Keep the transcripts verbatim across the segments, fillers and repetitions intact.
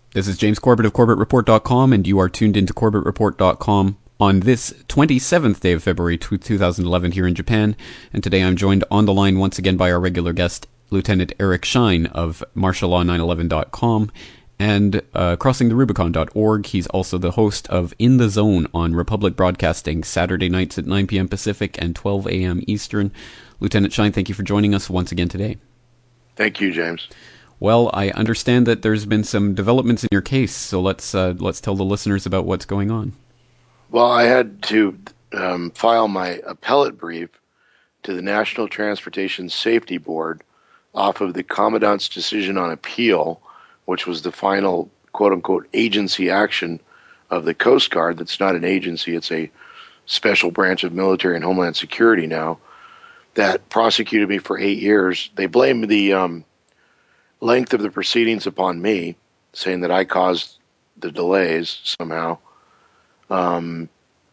This is James Corbett of Corbett Report dot com, and you are tuned into Corbett Report dot com on this twenty-seventh day of February two thousand eleven here in Japan. And today I'm joined on the line once again by our regular guest, Lieutenant Eric Shine of Martial Law nine eleven dot com and uh, crossing the rubicon dot org. He's also the host of In the Zone on Republic Broadcasting, Saturday nights at nine p.m. Pacific and twelve a.m. Eastern. Lieutenant Shine, thank you for joining us once again today. Thank you, James. Well, I understand that there's been some developments in your case, so let's uh, let's tell the listeners about what's going on. Well, I had to um, file my appellate brief to the National Transportation Safety Board off of the Commandant's decision on appeal, which was the final quote-unquote agency action of the Coast Guard. That's not an agency, it's a special branch of military and homeland security now, that prosecuted me for eight years. They blame the um, length of the proceedings upon me, saying that I caused the delays somehow. Um,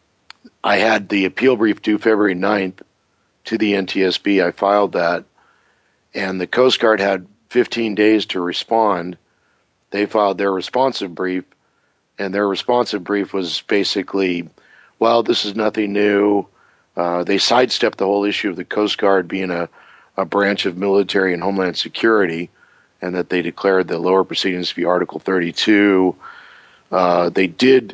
I had the appeal brief due February ninth to the N T S B. I filed that, and the Coast Guard had fifteen days to respond. They filed their responsive brief, and their responsive brief was basically, well, this is nothing new. Uh, they sidestepped the whole issue of the Coast Guard being a, a branch of military and homeland security, and that they declared the lower proceedings to be Article thirty-two. Uh, they did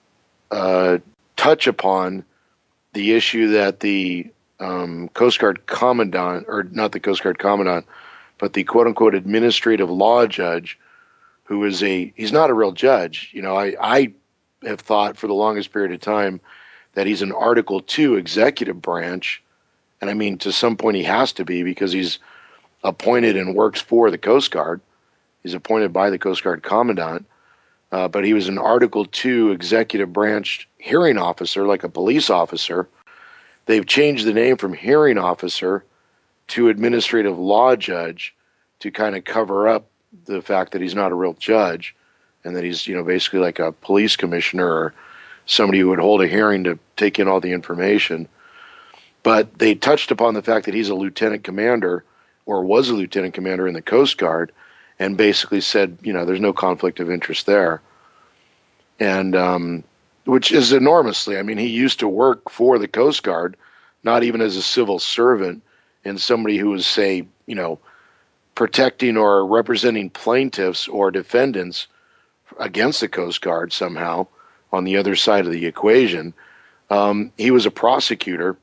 uh, touch upon the issue that the um, Coast Guard Commandant, or not the Coast Guard Commandant, but the quote-unquote administrative law judge, who is a, he's not a real judge. You know, I, I have thought for the longest period of time that he's an Article two executive branch, and I mean, to some point he has to be, because he's appointed and works for the Coast Guard. He's appointed by the Coast Guard Commandant, uh, but he was an Article two executive branch hearing officer, like a police officer. They've changed the name from hearing officer to administrative law judge to kind of cover up the fact that he's not a real judge, and that he's, you know, basically like a police commissioner or somebody who would hold a hearing to take in all the information. But they touched upon the fact that he's a lieutenant commander, or was a lieutenant commander in the Coast Guard, and basically said, you know, there's no conflict of interest there. And, um, which is enormously, I mean, he used to work for the Coast Guard, not even as a civil servant, and somebody who was, say, you know, protecting or representing plaintiffs or defendants against the Coast Guard somehow on the other side of the equation. Um, he was a prosecutor,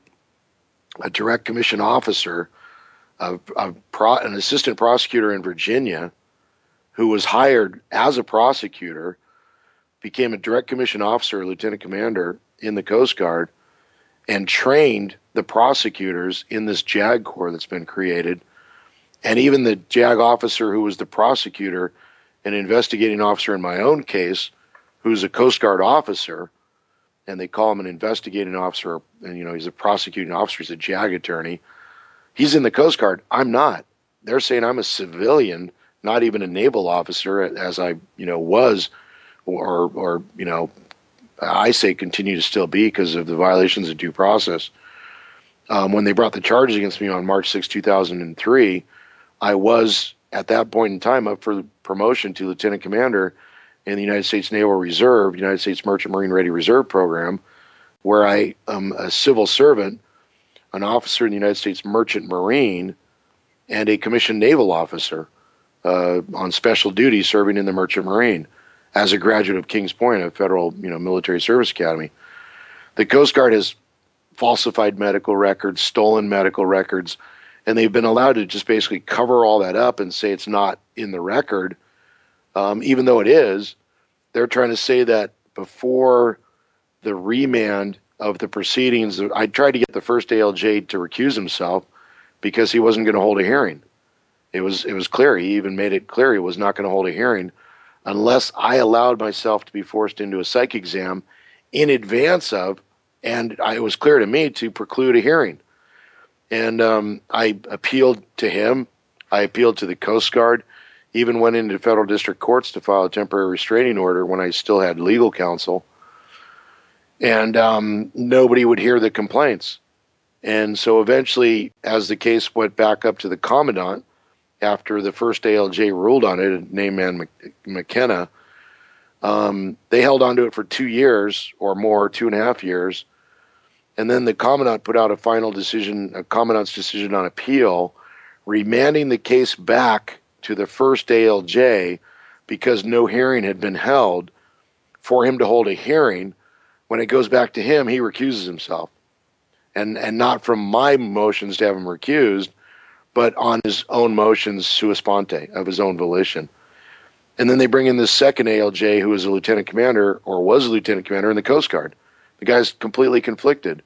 a direct commission officer, A, a pro, an assistant prosecutor in Virginia, who was hired as a prosecutor, became a direct commission officer, lieutenant commander in the Coast Guard, and trained the prosecutors in this JAG Corps that's been created. And even the JAG officer who was the prosecutor, an investigating officer in my own case, who's a Coast Guard officer, and they call him an investigating officer, and you know, he's a prosecuting officer, he's a JAG attorney. He's in the Coast Guard. I'm not. They're saying I'm a civilian, not even a naval officer, as I, you know, was, or, or you know, I say continue to still be because of the violations of due process. Um, when they brought the charges against me on March sixth, two thousand three, I was, at that point in time, up for promotion to lieutenant commander in the United States Naval Reserve, United States Merchant Marine Ready Reserve program, where I am a civil servant, an officer in the United States Merchant Marine, and a commissioned naval officer uh, on special duty serving in the Merchant Marine as a graduate of Kings Point, a federal, you know, military service academy. The Coast Guard has falsified medical records, stolen medical records, and they've been allowed to just basically cover all that up and say it's not in the record, um, even though it is. They're trying to say that before the remand of the proceedings, I tried to get the first A L J to recuse himself because he wasn't going to hold a hearing. It was it was clear. He even made it clear he was not going to hold a hearing unless I allowed myself to be forced into a psych exam in advance of, and I, it was clear to me to preclude a hearing. And um, I appealed to him. I appealed to the Coast Guard, even went into federal district courts to file a temporary restraining order when I still had legal counsel. And um, nobody would hear the complaints. And so eventually, as the case went back up to the Commandant, after the first A L J ruled on it, named man McKenna, Um, they held on to it for two years or more, two and a half years. And then the commandant put out a final decision, a commandant's decision on appeal, remanding the case back to the first A L J because no hearing had been held for him to hold a hearing. When it goes back to him, he recuses himself. And and not from my motions to have him recused, but on his own motions sua sponte, of his own volition. And then they bring in this second A L J who is a lieutenant commander, or was a lieutenant commander in the Coast Guard. The guy's completely conflicted.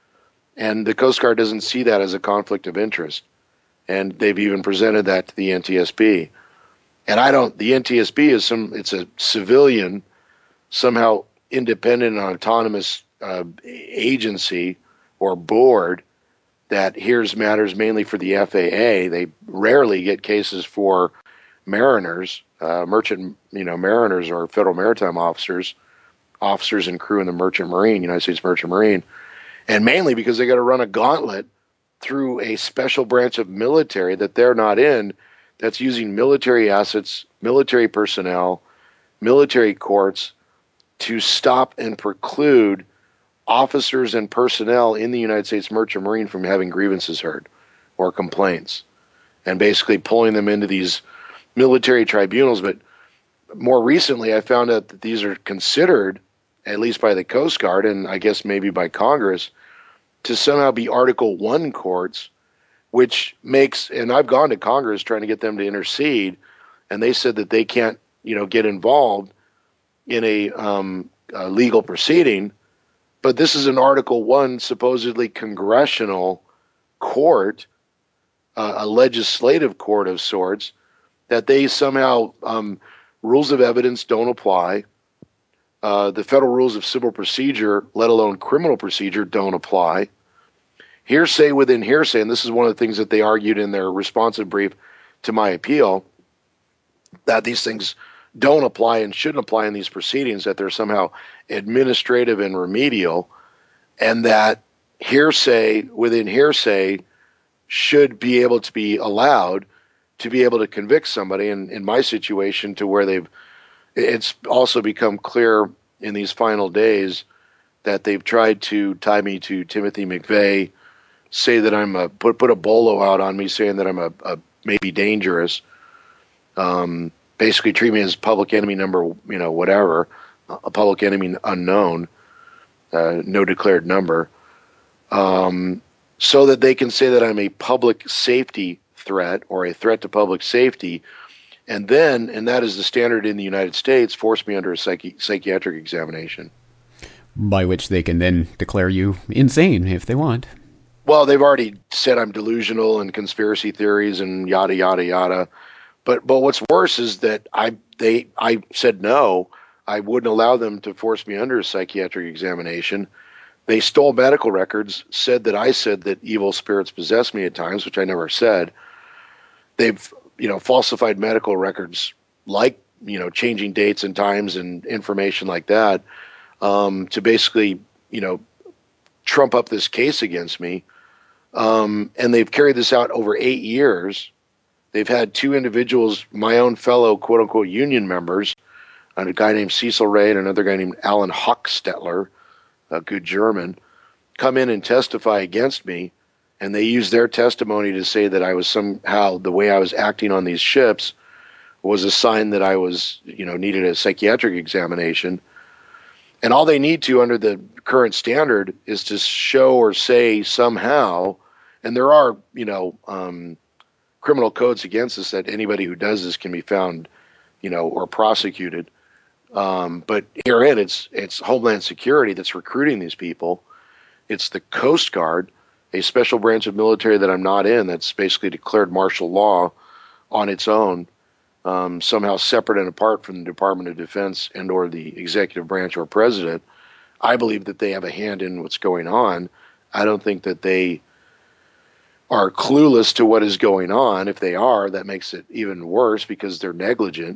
And the Coast Guard doesn't see that as a conflict of interest. And they've even presented that to the N T S B. And I don't, the N T S B is some, it's a civilian, somehow independent and autonomous uh, agency or board that hears matters mainly for the F A A. They rarely get cases for mariners, uh, merchant, you know, mariners or federal maritime officers, officers and crew in the Merchant Marine, United States Merchant Marine. And mainly because they got to run a gauntlet through a special branch of military that they're not in, that's using military assets, military personnel, military courts to stop and preclude officers and personnel in the United States Merchant Marine from having grievances heard or complaints, and basically pulling them into these military tribunals. But more recently, I found out that these are considered, at least by the Coast Guard, and I guess maybe by Congress, to somehow be Article One courts, which makes, and I've gone to Congress trying to get them to intercede, and they said that they can't, you know, get involved in a, um, a legal proceeding. But this is an Article One, supposedly congressional court, uh, a legislative court of sorts, that they somehow, um, rules of evidence don't apply. Uh, the federal rules of civil procedure, let alone criminal procedure, don't apply. Hearsay within hearsay, and this is one of the things that they argued in their responsive brief to my appeal, that these things don't apply and shouldn't apply in these proceedings, that they're somehow administrative and remedial, and that hearsay within hearsay should be able to be allowed to be able to convict somebody. And in my situation, to where they've, it's also become clear in these final days that they've tried to tie me to Timothy McVeigh, say that I'm a, put, put a bolo out on me saying that I'm a, a maybe dangerous, um, basically treat me as public enemy number, you know, whatever, a public enemy unknown, uh, no declared number, um, so that they can say that I'm a public safety threat or a threat to public safety. And then, and that is the standard in the United States, force me under a psychi- psychiatric examination. By which they can then declare you insane if they want. Well, they've already said I'm delusional and conspiracy theories and yada, yada, yada. But but what's worse is that I they I said no. I wouldn't allow them to force me under a psychiatric examination. They stole medical records, said that I said that evil spirits possess me at times, which I never said. They've, you know, falsified medical records, like, you know, changing dates and times and information like that, um, to basically, you know, trump up this case against me. Um, and they've carried this out over eight years. They've had two individuals, my own fellow quote-unquote union members, and a guy named Cecil Ray and another guy named Alan Hochstetler, a good German, come in and testify against me. And they used their testimony to say that I was somehow, the way I was acting on these ships was a sign that I was, you know, needed a psychiatric examination. And all they need to, under the current standard, is to show or say somehow, and there are, you know, um, criminal codes against this, that anybody who does this can be found, you know, or prosecuted. Um, but herein, it's it's Homeland Security that's recruiting these people. It's the Coast Guard, a special branch of military that I'm not in, that's basically declared martial law on its own, um, somehow separate and apart from the Department of Defense and or the executive branch or president. I believe that they have a hand in what's going on. I don't think that they are clueless to what is going on. If they are, that makes it even worse because they're negligent.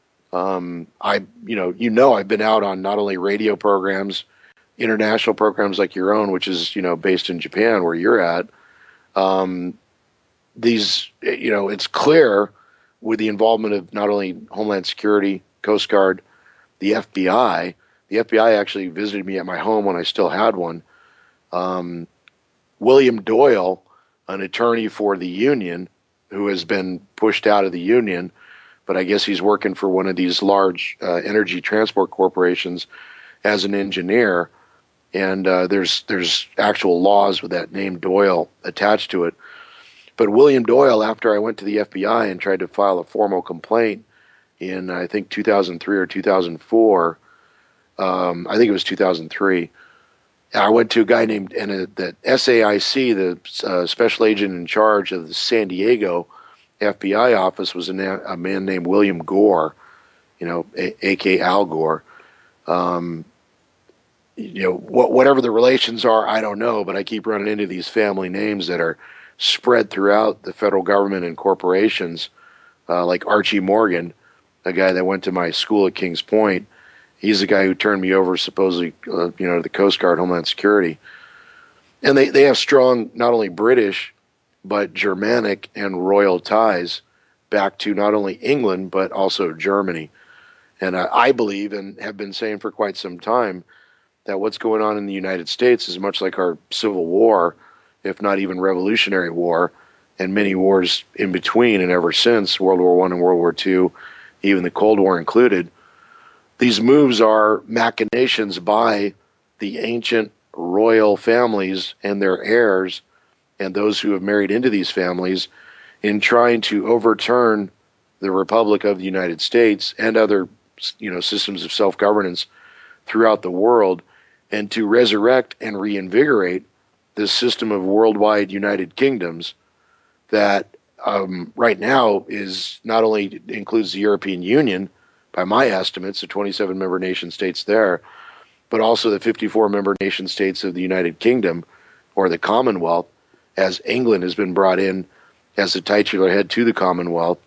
Um, I, you know, you know, I've been out on not only radio programs, international programs like your own, which is, you know, based in Japan where you're at. Um, these, you know, it's clear with the involvement of not only Homeland Security, Coast Guard, the F B I. The F B I actually visited me at my home when I still had one. Um, William Doyle, an attorney for the union, who has been pushed out of the union, but I guess he's working for one of these large uh, energy transport corporations as an engineer. And uh, there's there's actual laws with that name Doyle attached to it. But William Doyle, after I went to the F B I and tried to file a formal complaint in, I think, two thousand three or two thousand four, um, I think it was two thousand three, I went to a guy named, and uh, the S A I C, the uh, special agent in charge of the San Diego F B I office, was a, na- a man named William Gore, you know, a- A K Al Gore. Um, you know, wh- whatever the relations are, I don't know, but I keep running into these family names that are spread throughout the federal government and corporations, uh, like Archie Morgan, a guy that went to my school at Kings Point. He's the guy who turned me over, supposedly, uh, you know, to the Coast Guard, Homeland Security. And they, they have strong, not only British, but Germanic and royal ties back to not only England, but also Germany. And I, I believe, and have been saying for quite some time, that what's going on in the United States is much like our Civil War, if not even Revolutionary War, and many wars in between and ever since, World War One and World War Two, even the Cold War included. These moves are machinations by the ancient royal families and their heirs and those who have married into these families in trying to overturn the Republic of the United States and other, you know, systems of self-governance throughout the world, and to resurrect and reinvigorate this system of worldwide United Kingdoms that um, right now is not only includes the European Union, by my estimates, the twenty-seven member nation states there, but also the fifty-four member nation states of the United Kingdom, or the Commonwealth, as England has been brought in as the titular head to the Commonwealth,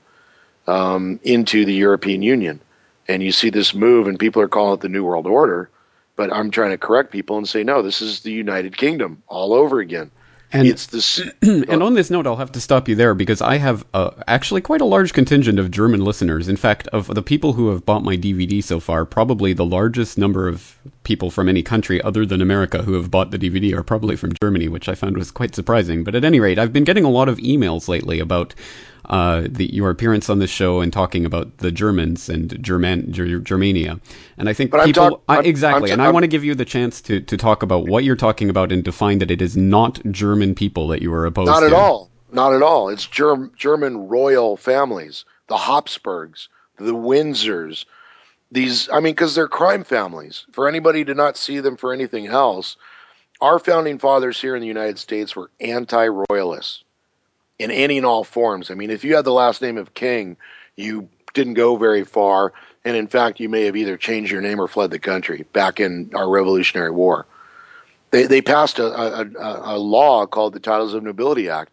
um, into the European Union. And you see this move, and people are calling it the New World Order, but I'm trying to correct people and say, no, this is the United Kingdom all over again. And, it's this, and on this note, I'll have to stop you there because I have uh, actually quite a large contingent of German listeners. In fact, of the people who have bought my D V D so far, probably the largest number of people from any country other than America who have bought the D V D are probably from Germany, which I found was quite surprising. But at any rate, I've been getting a lot of emails lately about uh, the, your appearance on this show and talking about the Germans and German, Ger- Germania. And I think but people... talk, I, exactly, I'm, and I want to give you the chance to, to talk about what you're talking about and define that it is not German people that you are opposed to. Not at all. Not at all. It's Germ- German royal families, the Habsburgs, the Windsors. These, I mean, because they're crime families. For anybody to not see them for anything else, our founding fathers here in the United States were anti-royalists in any and all forms. I mean, if you had the last name of King, you didn't go very far, and in fact, you may have either changed your name or fled the country back in our Revolutionary War. They they passed a, a, a law called the Titles of Nobility Act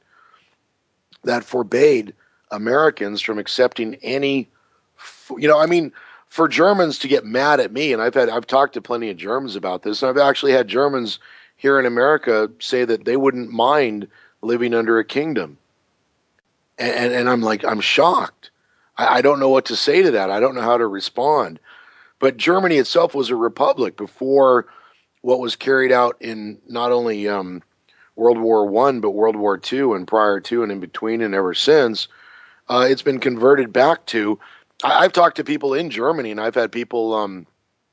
that forbade Americans from accepting any, you know, I mean, for Germans to get mad at me, and I've had I've talked to plenty of Germans about this, and I've actually had Germans here in America say that they wouldn't mind living under a kingdom. And, and, and I'm like, I'm shocked. I, I don't know what to say to that. I don't know how to respond. But Germany itself was a republic before what was carried out in not only um, World War One, but World War Two, and prior to and in between and ever since. Uh, it's been converted back to. I, I've talked to people in Germany, and I've had people um,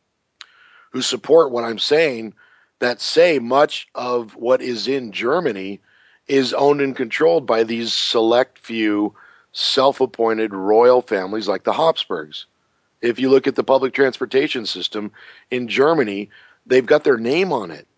who support what I'm saying that say much of what is in Germany is owned and controlled by these select few self-appointed royal families like the Habsburgs. If you look at the public transportation system in Germany, they've got their name on it.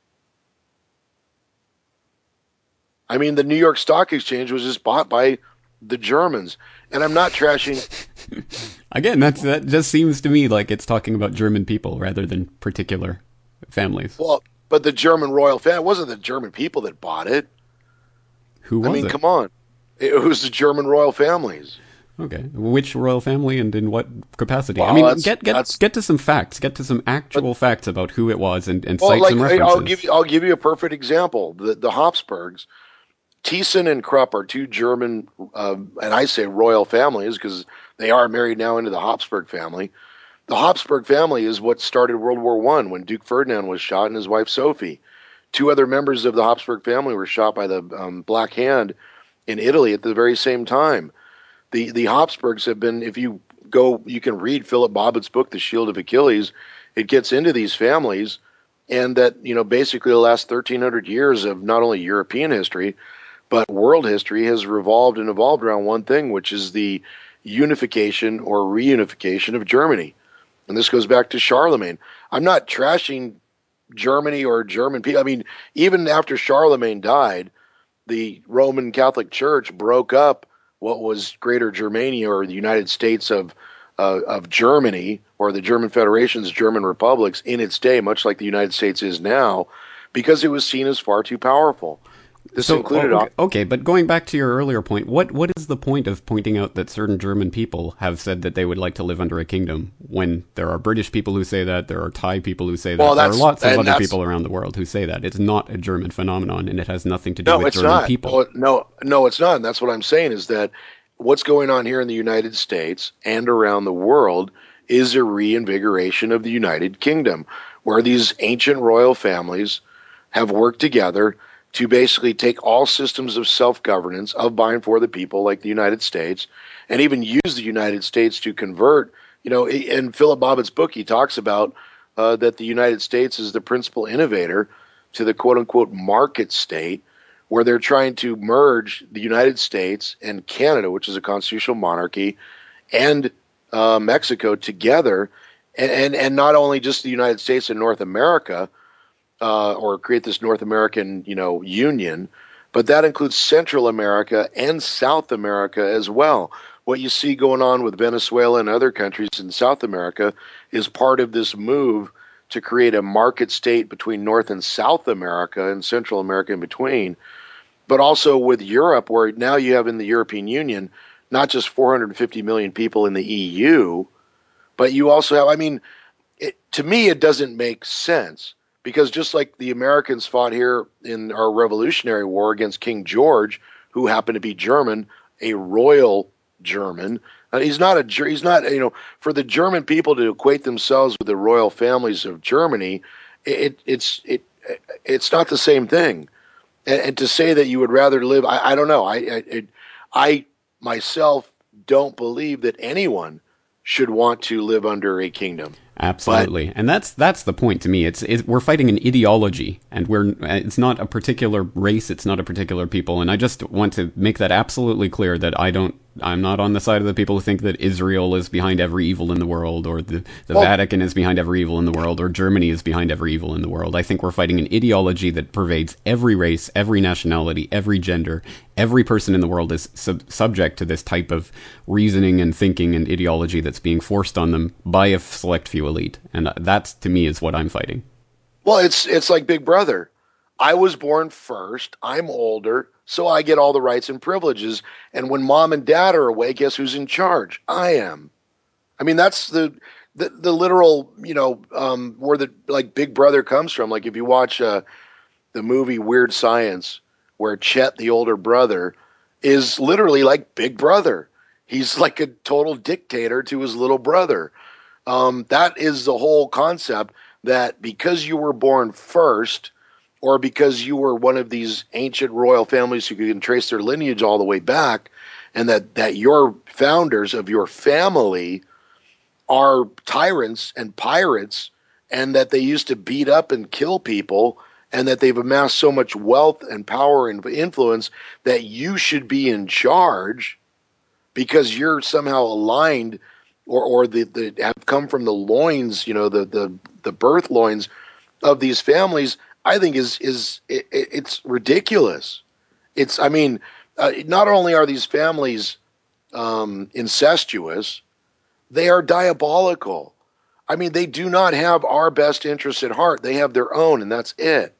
I mean, the New York Stock Exchange was just bought by the Germans. And I'm not trashing... Again, that's, that just seems to me like it's talking about German people rather than particular families. Well, but the German royal family, it wasn't the German people that bought it. Who was it? I mean, it? come on. It was the German royal families. Okay. Which royal family and in what capacity? Well, I mean, that's, get get that's, get to some facts. Get to some actual but, facts about who it was and, and well, cite like, some references. I'll give you, I'll give you a perfect example. The, the Habsburgs, Thyssen and Krupp are two German, uh, and I say royal families because they are married now into the Habsburg family. The Habsburg family is what started World War One when Duke Ferdinand was shot and his wife Sophie. Two other members of the Habsburg family were shot by the um, Black Hand in Italy at the very same time. The the Habsburgs have been, if you go, you can read Philip Bobbitt's book, The Shield of Achilles. It gets into these families, and that, you know, basically the last thirteen hundred years of not only European history, but world history has revolved and evolved around one thing, which is the unification or reunification of Germany. And this goes back to Charlemagne. I'm not trashing Germany or German people. I mean, even after Charlemagne died, the Roman Catholic Church broke up what was Greater Germania, or the United States of uh, of Germany, or the German Federation's German republics in its day, much like the United States is now, because it was seen as far too powerful. This So, included okay, okay, but going back to your earlier point, what what is the point of pointing out that certain German people have said that they would like to live under a kingdom when there are British people who say that, there are Thai people who say that, Well, there are that's- lots of and other that's- people around the world who say that. It's not a German phenomenon, and it has nothing to do No, with it's German not. people. No, no, no, it's not. And that's what I'm saying, is that what's going on here in the United States and around the world is a reinvigoration of the United Kingdom, where these ancient royal families have worked together to basically take all systems of self-governance, of by and for the people, like the United States, and even use the United States to convert. You know, in Philip Bobbitt's book, he talks about uh, that the United States is the principal innovator to the quote-unquote market state, where they're trying to merge the United States and Canada, which is a constitutional monarchy, and uh, Mexico together, and, and, and not only just the United States and North America, Uh, or create this North American, you know, union, but that includes Central America and South America as well. What you see going on with Venezuela and other countries in South America is part of this move to create a market state between North and South America and Central America in between, but also with Europe, where now you have in the European Union not just four hundred fifty million people in the E U, but you also have, I mean, it, to me, it doesn't make sense. Because just like the Americans fought here in our Revolutionary War against King George, who happened to be German, a royal German, uh, he's not a he's not you know for the German people to equate themselves with the royal families of Germany, it it's it it's not the same thing. And, and to say that you would rather live, I, I don't know. I I, it, I myself don't believe that anyone should want to live under a kingdom. Absolutely, But, and that's that's the point to me. It's it, we're fighting an ideology, and we're it's not a particular race, it's not a particular people, and I just want to make that absolutely clear that I don't. I'm not on the side of the people who think that Israel is behind every evil in the world, or the, the Well- Vatican is behind every evil in the world, or Germany is behind every evil in the world. I think we're fighting an ideology that pervades every race, every nationality, every gender. Every person in the world is sub- subject to this type of reasoning and thinking and ideology that's being forced on them by a select few elite. And that's, to me, is what I'm fighting. well, it's it's like Big Brother. I was born first. I'm older, so I get all the rights and privileges. And when mom and dad are away, guess who's in charge? I am. I mean, that's the the, the literal, you know, um, where the like Big Brother comes from. Like if you watch uh, the movie Weird Science, where Chet, the older brother, is literally like Big Brother. He's like a total dictator to his little brother. Um, that is the whole concept, that because you were born first, or because you were one of these ancient royal families who can trace their lineage all the way back, and that, that your founders of your family are tyrants and pirates, and that they used to beat up and kill people, and that they've amassed so much wealth and power and influence that you should be in charge because you're somehow aligned, or, or the, the have come from the loins, you know, the, the, the birth loins of these families, I think is, is it, it's ridiculous. It's, I mean, uh, not only are these families um, incestuous, they are diabolical. I mean, they do not have our best interests at heart. They have their own, and that's it.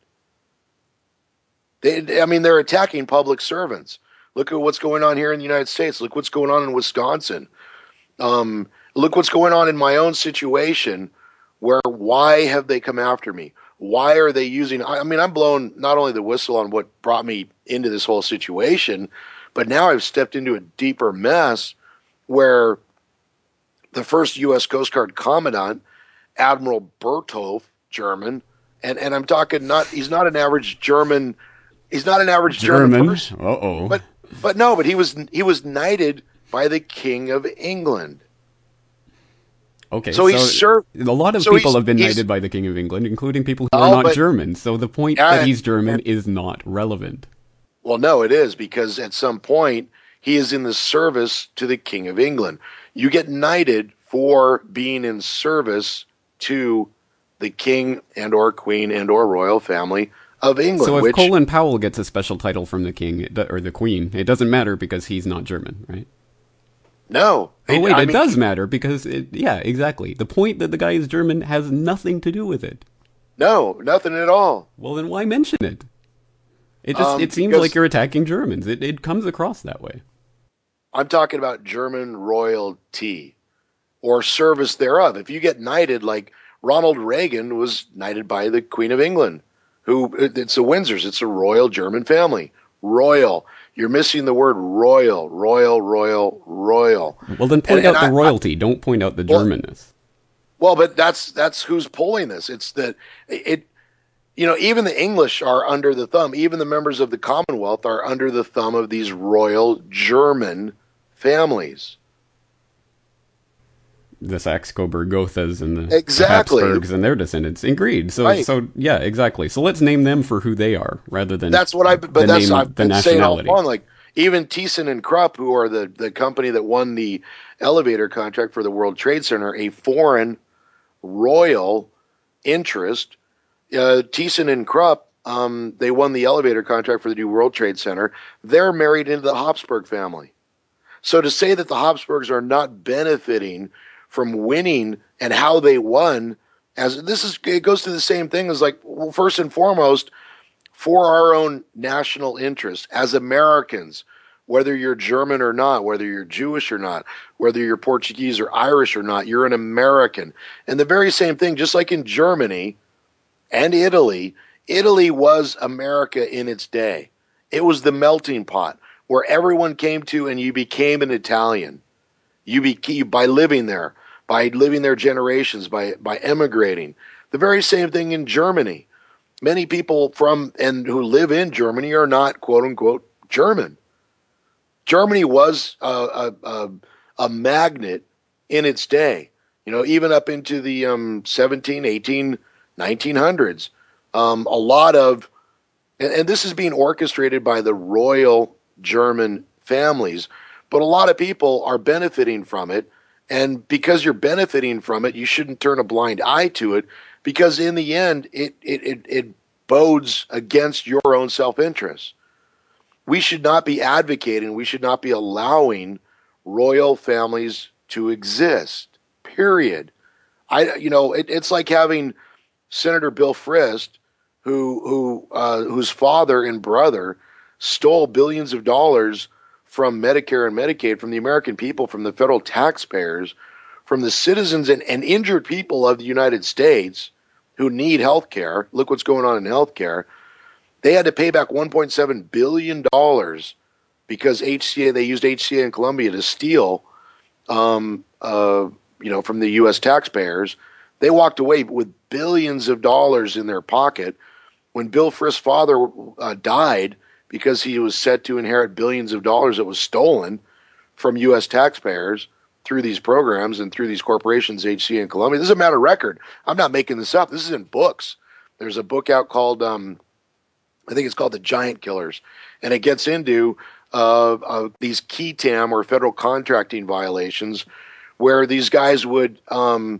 They, I mean, they're attacking public servants. Look at what's going on here in the United States. Look what's going on in Wisconsin. Um, look what's going on in my own situation, where why have they come after me? Why are they using, I mean, I'm blowing not only the whistle on what brought me into this whole situation, but now I've stepped into a deeper mess where the first U S Coast Guard commandant, Admiral Bertholf, German, and, and I'm talking not, he's not an average German, he's not an average German, German person. Uh-oh. But, but no, but he was, he was knighted by the King of England. Okay, so, so he's served. A lot of so people have been knighted by the King of England, including people who oh, are not but, German. So the point yeah, that he's German and, is not relevant. Well, no, it is, because at some point he is in the service to the King of England. You get knighted for being in service to the King and or Queen and or royal family of England. So if which, Colin Powell gets a special title from the King or the Queen, it doesn't matter because he's not German, right? No. Oh, wait, I it mean, does matter because, it, yeah, exactly. The point that the guy is German has nothing to do with it. No, nothing at all. Well, then why mention it? It just um, it seems like you're attacking Germans. It it comes across that way. I'm talking about German royalty or service thereof. If you get knighted, like Ronald Reagan was knighted by the Queen of England, who it's the Windsors. It's a royal German family. Royal. You're missing the word royal, royal, royal, royal. Well, then point and, out and the I, royalty. I, Don't point out the well, Germanness. Well, but that's that's who's pulling this. It's that it. You know, even the English are under the thumb. Even the members of the Commonwealth are under the thumb of these royal German families. The Saxe-Coburg-Gothas and the, exactly. the Habsburgs and their descendants. Agreed. So, right. so yeah, exactly. So let's name them for who they are, rather than that's what I. But the that's name I've of the been saying all nationality. along. Like even Thyssen and Krupp, who are the the company that won the elevator contract for the World Trade Center, a foreign royal interest. Uh, Thyssen and Krupp, um, they won the elevator contract for the new World Trade Center. They're married into the Habsburg family. So to say that the Habsburgs are not benefiting from winning and how they won, as this is, it goes to the same thing as like, well, first and foremost, for our own national interest as Americans, whether you're German or not, whether you're Jewish or not, whether you're Portuguese or Irish or not, you're an American. And the very same thing, just like in Germany, and Italy, Italy was America in its day. It was the melting pot where everyone came to and you became an Italian. You became, by living there, by living there generations, by, by emigrating. The very same thing in Germany. Many people from and who live in Germany are not, quote unquote, German. Germany was a, a, a, a magnet in its day, you know, even up into the um, seventeen, eighteen, nineteen hundreds. Um, a lot of, and, and this is being orchestrated by the royal German families, but a lot of people are benefiting from it. And because you're benefiting from it, you shouldn't turn a blind eye to it, because in the end, it it it, it bodes against your own self-interest. We should not be advocating, we should not be allowing royal families to exist, period. I, you know, it, it's like having Senator Bill Frist, who who uh, whose father and brother stole billions of dollars from Medicare and Medicaid, from the American people, from the federal taxpayers, from the citizens and, and injured people of the United States who need health care. Look what's going on in health care. They had to pay back one point seven billion dollars because H C A, they used H C A in Colombia to steal, um, uh, you know, from the U S taxpayers. They walked away with billions of dollars in their pocket. When Bill Frist's father uh, died, because he was set to inherit billions of dollars that was stolen from U S taxpayers through these programs and through these corporations, H C A and Columbia. This is a matter of record. I'm not making this up. This is in books. There's a book out called, um, I think it's called The Giant Killers, and it gets into uh, uh, these K E T A M or federal contracting violations where these guys would um,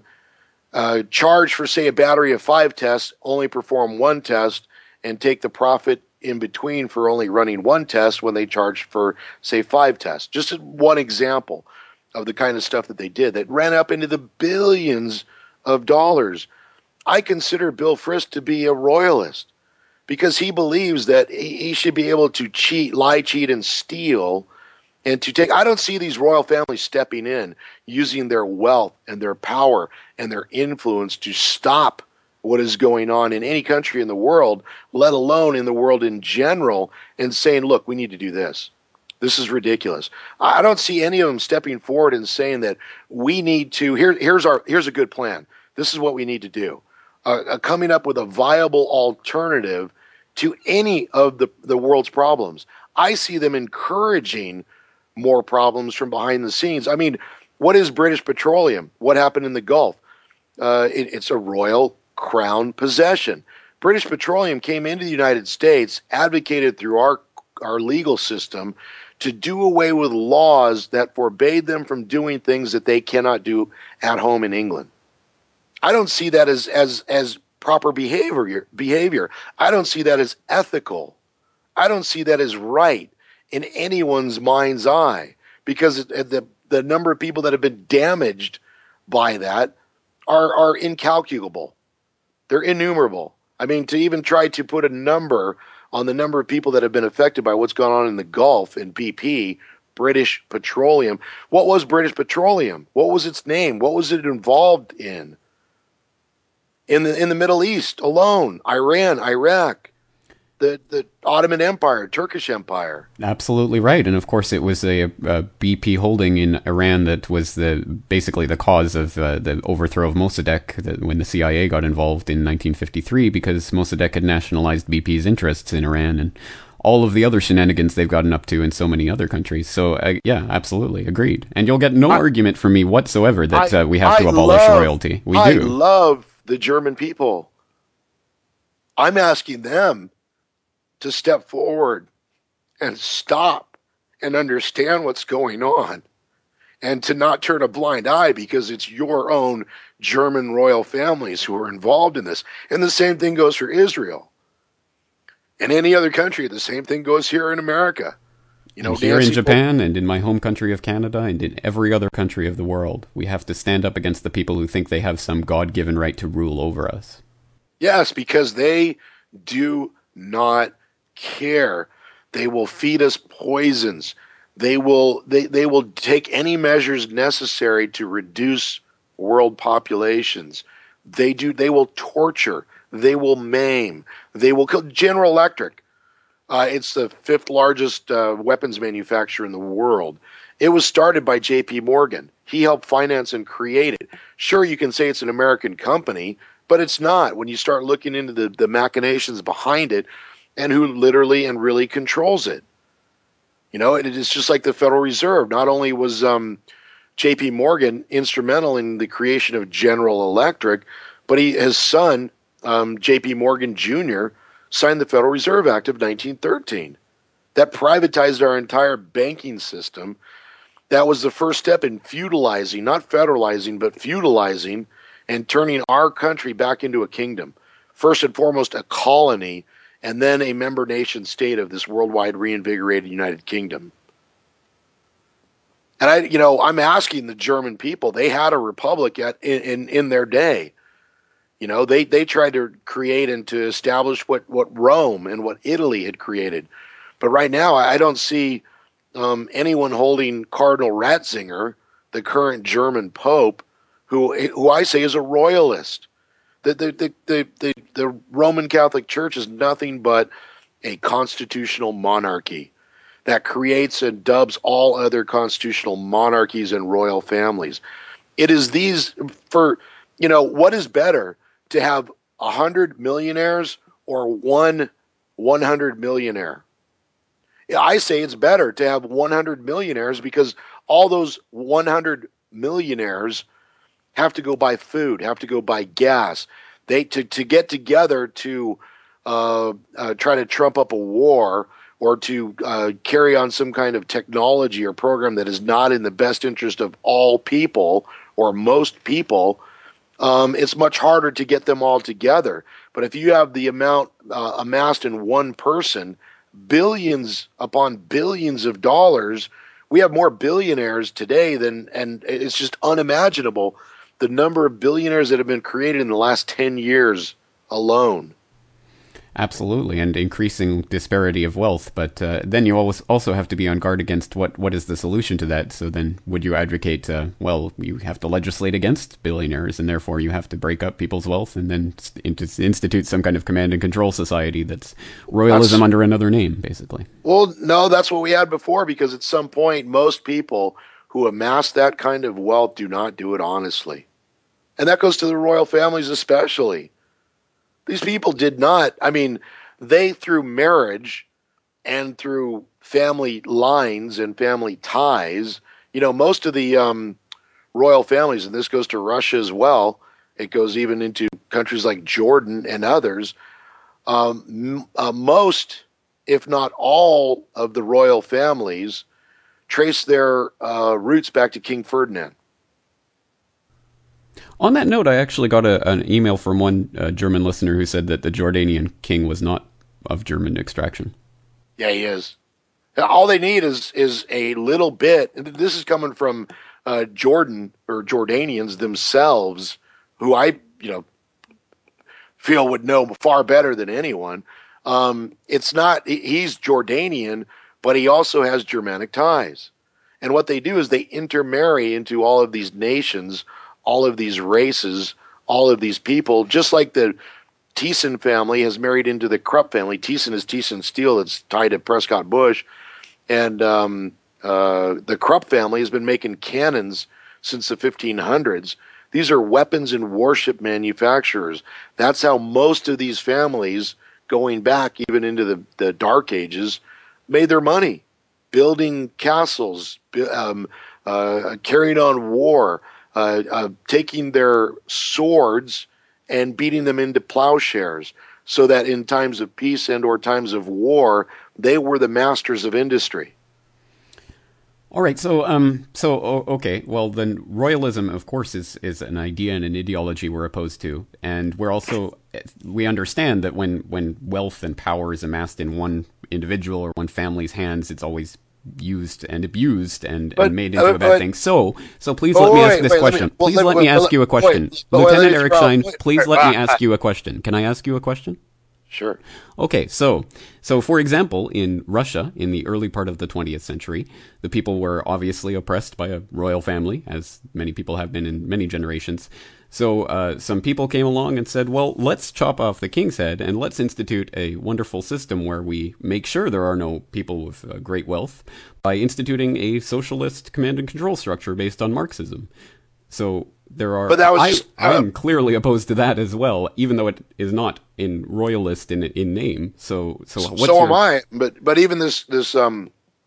uh, charge for, say, a battery of five tests, only perform one test, and take the profit in between for only running one test when they charged for, say, five tests. Just one example of the kind of stuff that they did that ran up into the billions of dollars. I consider Bill Frist to be a royalist because he believes that he should be able to cheat, lie, cheat, and steal, and to take. I don't see these royal families stepping in, using their wealth and their power and their influence to stop what is going on in any country in the world, let alone in the world in general, and saying, look, we need to do this. This is ridiculous. I don't see any of them stepping forward and saying that we need to. Here, here's our. Here's a good plan. This is what we need to do. Uh, uh, coming up with a viable alternative to any of the the world's problems. I see them encouraging more problems from behind the scenes. I mean, what is British Petroleum? What happened in the Gulf? Uh, it, it's a royal crown possession. British Petroleum came into the United States, advocated through our our legal system to do away with laws that forbade them from doing things that they cannot do at home in England. I don't see that as as as proper behavior behavior. I don't see that as ethical. I don't see that as right in anyone's mind's eye, because the the number of people that have been damaged by that are are incalculable. They're innumerable. I mean, to even try to put a number on the number of people that have been affected by what's gone on in the Gulf and B P, British Petroleum. What was British Petroleum? What was its name? What was it involved in? In the in the Middle East alone, Iran, Iraq, the, the Ottoman Empire, Turkish Empire. Absolutely right. And of course, it was a, a B P holding in Iran that was the basically the cause of uh, the overthrow of Mossadegh that, when the C I A got involved in nineteen fifty-three, because Mossadegh had nationalized B P's interests in Iran and all of the other shenanigans they've gotten up to in so many other countries. So, uh, yeah, absolutely. Agreed. And you'll get no I, argument from me whatsoever that uh, we have I to abolish love, royalty. We I do. I love the German people. I'm asking them to step forward and stop and understand what's going on, and to not turn a blind eye because it's your own German royal families who are involved in this. And the same thing goes for Israel. And any other country, the same thing goes here in America. You know, and here Nancy in Japan and in my home country of Canada and in every other country of the world, we have to stand up against the people who think they have some God-given right to rule over us. Yes, because they do not care. They will feed us poisons. They will they, they will take any measures necessary to reduce world populations. They do they will torture. They will maim. They will kill. General Electric. Uh, it's the fifth largest uh, weapons manufacturer in the world. It was started by J P Morgan. He helped finance and create it. Sure, you can say it's an American company, but it's not when you start looking into the, the machinations behind it and who literally and really controls it. You know, it is just like the Federal Reserve. Not only was um, J P Morgan instrumental in the creation of General Electric, but he, his son, um, J P Morgan Junior, signed the Federal Reserve Act of nineteen thirteen. That privatized our entire banking system. That was the first step in feudalizing, not federalizing, but feudalizing and turning our country back into a kingdom. First and foremost, a colony, and then a member nation state of this worldwide reinvigorated United Kingdom. And I, you know, I'm asking the German people, they had a republic at, in, in, in their day. You know, they, they tried to create and to establish what, what Rome and what Italy had created. But right now, I don't see um, anyone holding Cardinal Ratzinger, the current German Pope, who who I say is a royalist. The the the the, the, the Roman Catholic Church is nothing but a constitutional monarchy that creates and dubs all other constitutional monarchies and royal families. It is these, for, you know, what is better, to have a hundred millionaires or one one hundred millionaire? I say it's better to have one hundred millionaires, because all those one hundred millionaires have to go buy food, have to go buy gas. They to, to get together to uh, uh, try to trump up a war or to uh, carry on some kind of technology or program that is not in the best interest of all people or most people. Um, it's much harder to get them all together. But if you have the amount uh, amassed in one person, billions upon billions of dollars, we have more billionaires today than, and it's just unimaginable the number of billionaires that have been created in the last ten years alone. Absolutely, and increasing disparity of wealth. But uh, then you always also have to be on guard against what, what is the solution to that. So then would you advocate, uh, well, you have to legislate against billionaires, and therefore you have to break up people's wealth and then institute some kind of command and control society that's royalism that's, under another name, basically? Well, no, that's what we had before, because at some point, most people who amass that kind of wealth do not do it honestly. And that goes to the royal families especially. These people did not, I mean, they through marriage and through family lines and family ties, you know, most of the um, royal families, and this goes to Russia as well, it goes even into countries like Jordan and others, um, m- uh, most, if not all, of the royal families trace their uh, roots back to King Ferdinand. On that note, I actually got a, an email from one uh, German listener who said that the Jordanian king was not of German extraction. Yeah, he is. All they need is is a little bit. And this is coming from uh, Jordan or Jordanians themselves, who I you know feel would know far better than anyone. Um, it's not he's Jordanian, but he also has Germanic ties. And what they do is they intermarry into all of these nations, all of these races, all of these people, just like the Thiessen family has married into the Krupp family. Thiessen is Thiessen Steel that's tied to Prescott Bush. And um, uh, the Krupp family has been making cannons since the fifteen hundreds. These are weapons and warship manufacturers. That's how most of these families, going back even into the, the Dark Ages, made their money. Building castles, um, uh, carrying on war, Uh, uh, taking their swords and beating them into plowshares, so that in times of peace and or times of war, they were the masters of industry. All right, so um, so okay, well then, royalism, of course, is is an idea and an ideology we're opposed to, and we're also we understand that when when wealth and power is amassed in one individual or one family's hands, it's always used and abused and, but, and made into uh, a bad but, thing. So, so please oh, let me wait, ask this wait, question. Let me, well, please let, let well, me ask well, you a question. wait, well, Lieutenant wait, Eric well, Stein, wait, please wait, let ah, me ask ah. you a question. Can I ask you a question? Sure. Okay, so so for example, in Russia, in the early part of the twentieth century, the people were obviously oppressed by a royal family, as many people have been in many generations. So uh, some people came along and said, well, let's chop off the king's head and let's institute a wonderful system where we make sure there are no people with uh, great wealth by instituting a socialist command and control structure based on Marxism. So there are. But that was, I, uh, I'm clearly opposed to that as well, even though it is not in royalist in in name. So so what's so your... am I. But but even this this um,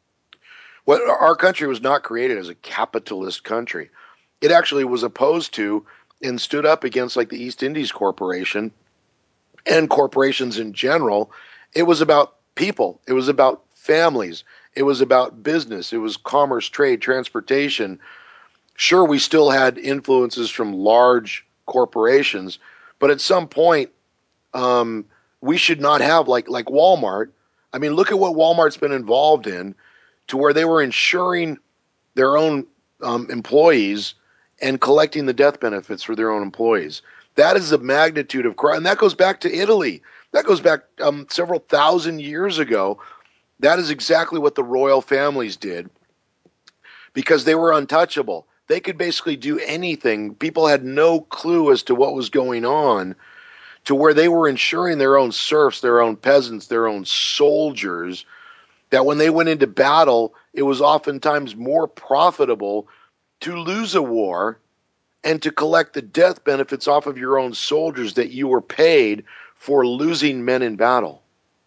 what our country was not created as a capitalist country. It actually was opposed to and stood up against like the East Indies Corporation and corporations in general. It was about people. It was about families. It was about business. It was commerce, trade, transportation. Sure, we still had influences from large corporations, but at some point, um, we should not have like like Walmart. I mean, look at what Walmart's been involved in, to where they were insuring their own um, employees and collecting the death benefits for their own employees. That is the magnitude of crime, and that goes back to Italy. That goes back um, several thousand years ago. That is exactly what the royal families did, because they were untouchable. They could basically do anything. People had no clue as to what was going on, to where they were ensuring their own serfs, their own peasants, their own soldiers, that when they went into battle, it was oftentimes more profitable to lose a war and to collect the death benefits off of your own soldiers that you were paid for losing men in battle.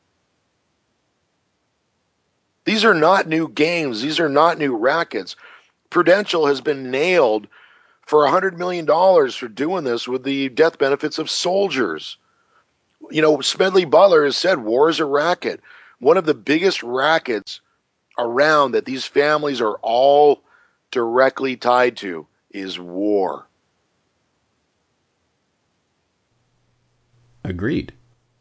These are not new games. These are not new rackets. Prudential has been nailed for one hundred million dollars for doing this with the death benefits of soldiers. You know, Smedley Butler has said war is a racket. One of the biggest rackets around that these families are all directly tied to is war. Agreed.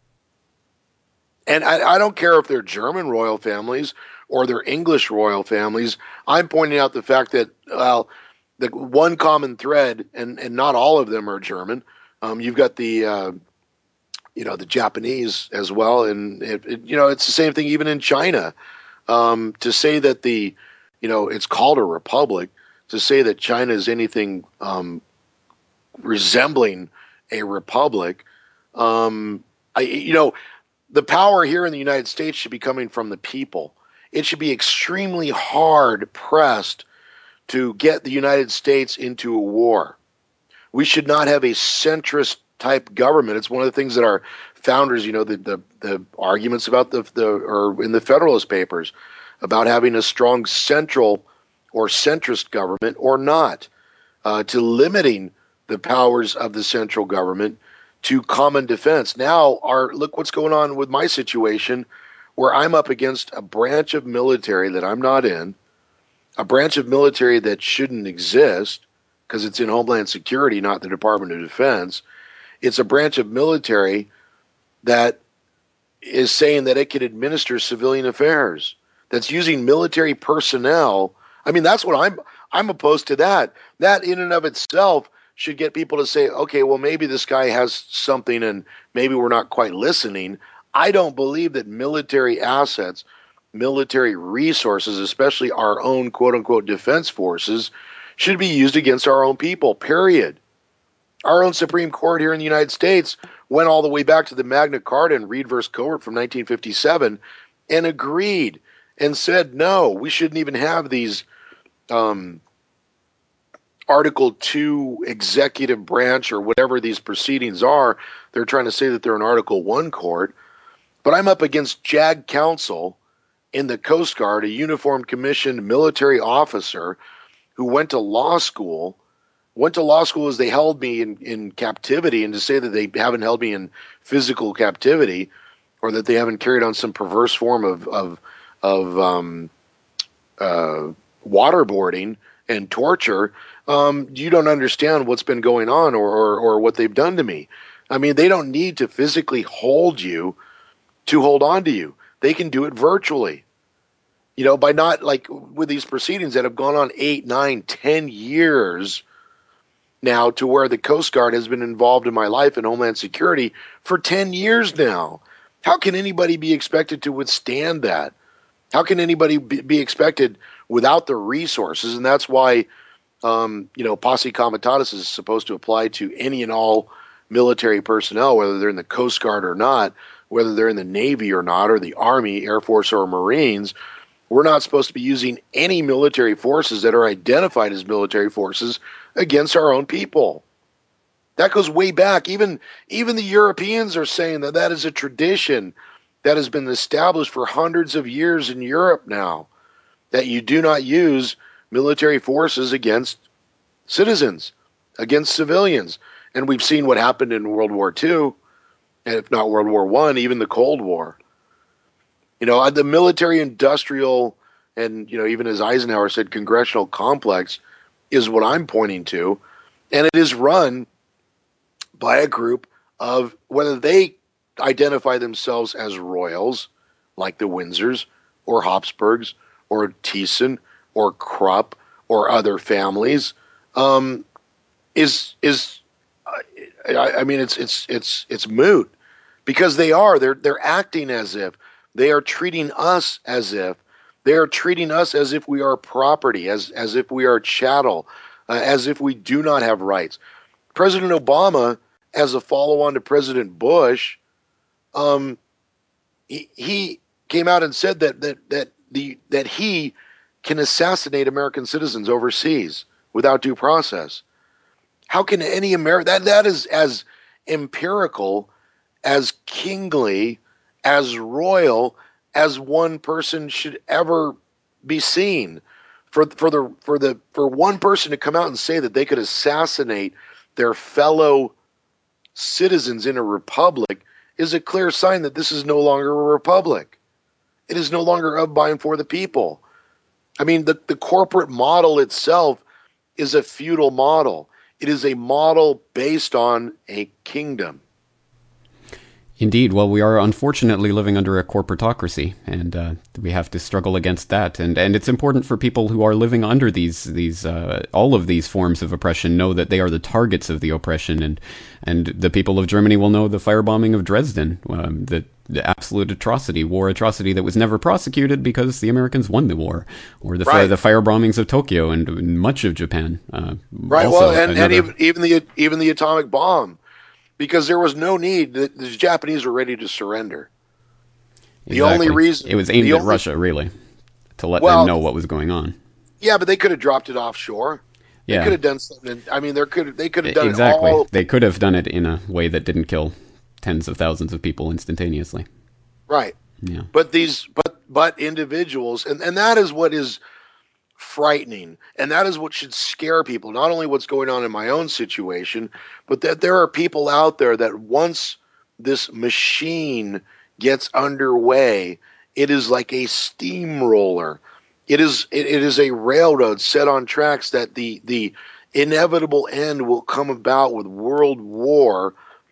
And I, I don't care if they're German royal families or they're English royal families. I'm pointing out the fact that, well, the one common thread, and, and not all of them are German. Um, you've got the, uh, you know, the Japanese as well. And, it, it, you know, it's the same thing even in China. Um, to say that the, you know, it's called a republic, to say that China is anything um, resembling a republic, um, I, you know, the power here in the United States should be coming from the people. It should be extremely hard pressed to get the United States into a war. We should not have a centrist type government. It's one of the things that our founders, you know, the the, the arguments about the, the or in the Federalist Papers about having a strong central or centrist government or not, uh, to limiting the powers of the central government to common defense. Now, our look what's going on with my situation, where I'm up against a branch of military that I'm not in, a branch of military that shouldn't exist because it's in Homeland Security, not the Department of Defense. It's a branch of military that is saying that it can administer civilian affairs, that's using military personnel. I mean, that's what I'm I'm opposed to that. That in and of itself should get people to say, okay, well, maybe this guy has something and maybe we're not quite listening. I don't believe that military assets, military resources, especially our own quote-unquote defense forces, should be used against our own people, period. Our own Supreme Court here in the United States went all the way back to the Magna Carta and Reed versus Covert from nineteen fifty-seven and agreed and said, no, we shouldn't even have these um, Article two executive branch or whatever these proceedings are. They're trying to say that they're an Article one court. But I'm up against JAG counsel in the Coast Guard, a uniformed commissioned military officer who went to law school, went to law school as they held me in, in captivity, and to say that they haven't held me in physical captivity or that they haven't carried on some perverse form of, of, of um, uh, waterboarding and torture, um, you don't understand what's been going on or, or, or what they've done to me. I mean, they don't need to physically hold you to hold on to you. They can do it virtually. You know, by not, like with these proceedings that have gone on eight, nine, ten years now, to where the Coast Guard has been involved in my life in Homeland Security for ten years now. How can anybody be expected to withstand that? How can anybody be expected without the resources? And that's why, um, you know, posse comitatus is supposed to apply to any and all military personnel, whether they're in the Coast Guard or not, whether they're in the Navy or not, or the Army, Air Force, or Marines. We're not supposed to be using any military forces that are identified as military forces against our own people. That goes way back. Even, even the Europeans are saying that that is a tradition that has been established for hundreds of years in Europe now, that you do not use military forces against citizens, against civilians. And we've seen what happened in World War Two, and if not World War One, even the Cold War. You know, the military-industrial, and, you know, even as Eisenhower said, congressional complex is what I'm pointing to. And it is run by a group of, whether they identify themselves as royals, like the Windsors, or Habsburgs, or Thyssen, or Krupp, or other families, um, is is I, I mean it's it's it's it's moot, because they are they're they're acting as if they are treating us as if they are treating us as if we are property, as as if we are chattel, uh, as if we do not have rights. President Obama, as a follow-on to President Bush, um, he, he came out and said that that that the that he can assassinate American citizens overseas without due process. How can any American, that that is as empirical, as kingly, as royal as one person should ever be seen. For for the for the for one person to come out and say that they could assassinate their fellow citizens in a republic is a clear sign that this is no longer a republic. It is no longer of, by, and for the people. I mean, the, the corporate model itself is a feudal model. It is a model based on a kingdom. Indeed. Well, we are unfortunately living under a corporatocracy, and uh, we have to struggle against that. And and it's important for people who are living under these these uh, all of these forms of oppression know that they are the targets of the oppression. And and the people of Germany will know the firebombing of Dresden, um, the the absolute atrocity, war atrocity that was never prosecuted because the Americans won the war, or the right. fi- the firebombings of Tokyo and much of Japan. Uh, right. Well, and, another... and even even the even the atomic bomb. Because there was no need. The, the Japanese were ready to surrender. The exactly. only reason... It was aimed at only, Russia, really, to let well, them know what was going on. Yeah, but they could have dropped it offshore. Yeah. They could have done something. I mean, there could they could have done exactly. it all... They could have done it in a way that didn't kill tens of thousands of people instantaneously. Right. Yeah. But these... But, but individuals... And, and that is what is... frightening, and that is what should scare people. Not only what's going on in my own situation, but that there are people out there that once this machine gets underway, it is like a steamroller. It is it, it is a railroad set on tracks that the the inevitable end will come about with world war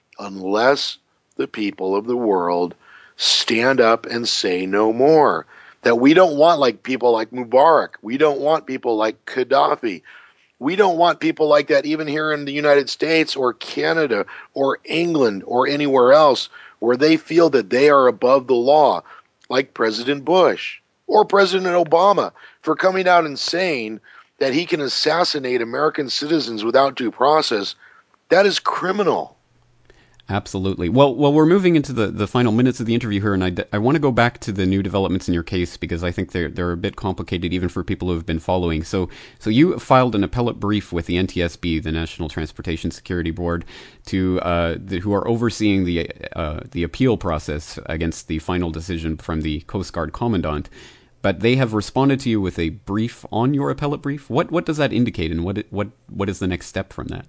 unless the people of the world stand up and say no more. That we don't want like people like Mubarak. We don't want people like Gaddafi. We don't want people like that even here in the United States or Canada or England or anywhere else where they feel that they are above the law, like President Bush or President Obama, for coming out and saying that he can assassinate American citizens without due process. That is criminal. Absolutely. Well, well, we're moving into the, the final minutes of the interview here, and I, I want to go back to the new developments in your case because I think they're they're a bit complicated even for people who have been following. So, so you filed an appellate brief with the N T S B, the National Transportation Security Board, to uh, the, who are overseeing the uh, the appeal process against the final decision from the Coast Guard Commandant. But they have responded to you with a brief on your appellate brief. What what does that indicate, and what what what is the next step from that?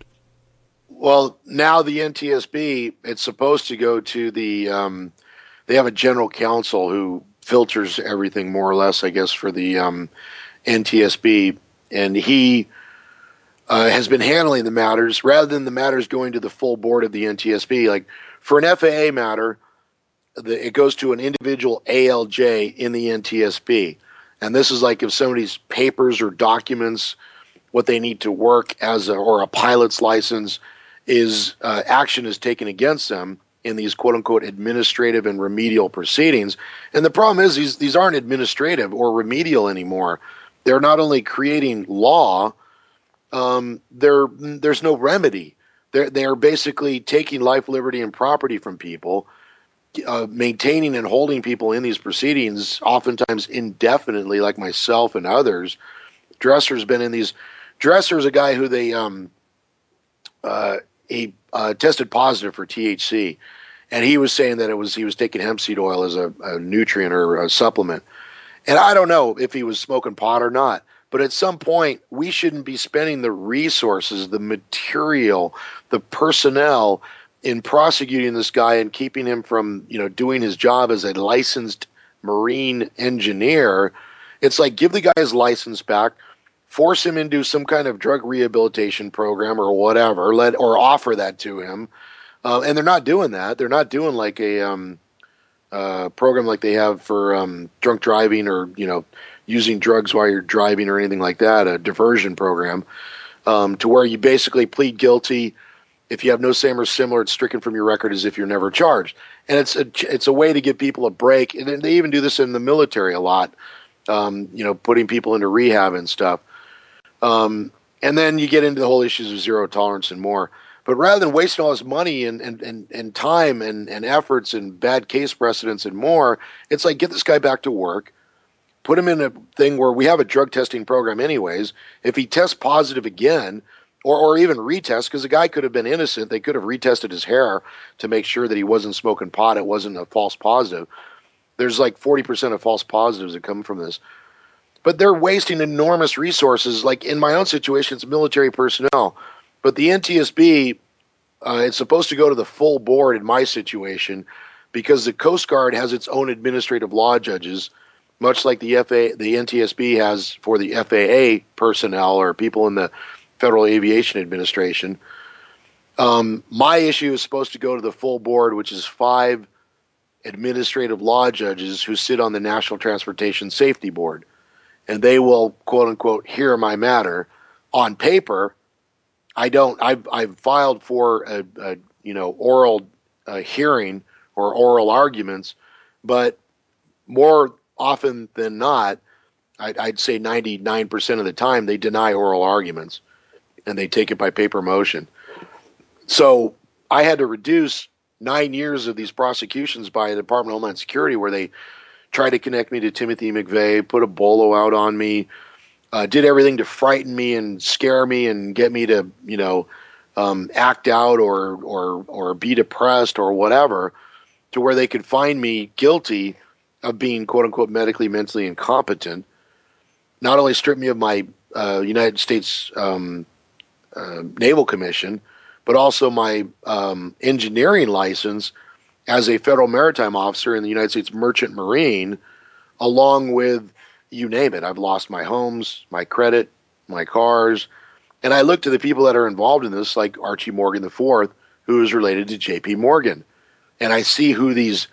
Well, now the N T S B, it's supposed to go to the, um, they have a general counsel who filters everything more or less, I guess, for the um, N T S B. And he uh, has been handling the matters rather than the matters going to the full board of the N T S B. Like for an F A A matter, the, it goes to an individual A L J in the N T S B. And this is like if somebody's papers or documents, what they need to work as a, or a pilot's license, is uh, action is taken against them in these quote-unquote administrative and remedial proceedings. And the problem is these these aren't administrative or remedial anymore. They're not only creating law, um, they're, there's no remedy. They're, they're basically taking life, liberty, and property from people, uh, maintaining and holding people in these proceedings, oftentimes indefinitely, like myself and others. Dresser's been in these... Dresser's a guy who they... Um, uh, he uh, tested positive for T H C, and he was saying that it was he was taking hemp seed oil as a, a nutrient or a supplement. And I don't know if he was smoking pot or not, but at some point we shouldn't be spending the resources, the material, the personnel in prosecuting this guy and keeping him from, you know, doing his job as a licensed marine engineer. It's like, give the guy his license back, force him into some kind of drug rehabilitation program or whatever, let or offer that to him. Uh, and they're not doing that. They're not doing like a um, uh, program like they have for um, drunk driving or, you know, using drugs while you're driving or anything like that, a diversion program, um, to where you basically plead guilty. If you have no same or similar, it's stricken from your record as if you're never charged. And it's a, it's a way to give people a break. And they even do this in the military a lot, um, you know, putting people into rehab and stuff. Um, and then you get into the whole issues of zero tolerance and more. But rather than wasting all this money and, and, and, and time and, and efforts and bad case precedents and more, it's like, get this guy back to work, put him in a thing where we have a drug testing program anyways. If he tests positive again, or, or even retest, because the guy could have been innocent, they could have retested his hair to make sure that he wasn't smoking pot, it wasn't a false positive. There's like forty percent of false positives that come from this. But they're wasting enormous resources. Like in my own situation, it's military personnel. But the N T S B, uh, it's supposed to go to the full board in my situation because the Coast Guard has its own administrative law judges, much like the F A A, the N T S B has for the F A A personnel or people in the Federal Aviation Administration. Um, my issue is supposed to go to the full board, which is five administrative law judges who sit on the National Transportation Safety Board, and they will, quote unquote, hear my matter. On paper, I don't. I've I've filed for a, a you know oral uh, hearing or oral arguments, but more often than not, I'd, I'd say ninety-nine percent of the time they deny oral arguments, and they take it by paper motion. So I had to reduce nine years of these prosecutions by the Department of Homeland Security, where they tried to connect me to Timothy McVeigh, put a bolo out on me, uh, did everything to frighten me and scare me and get me to, you know, um, act out or or or be depressed or whatever, to where they could find me guilty of being, quote unquote, medically, mentally incompetent. Not only strip me of my uh, United States um, uh, Naval Commission, but also my um, engineering license as a federal maritime officer in the United States Merchant Marine, along with, you name it. I've lost my homes, my credit, my cars. And I look to the people that are involved in this, like Archie Morgan the fourth, who is related to J P Morgan. And I see who these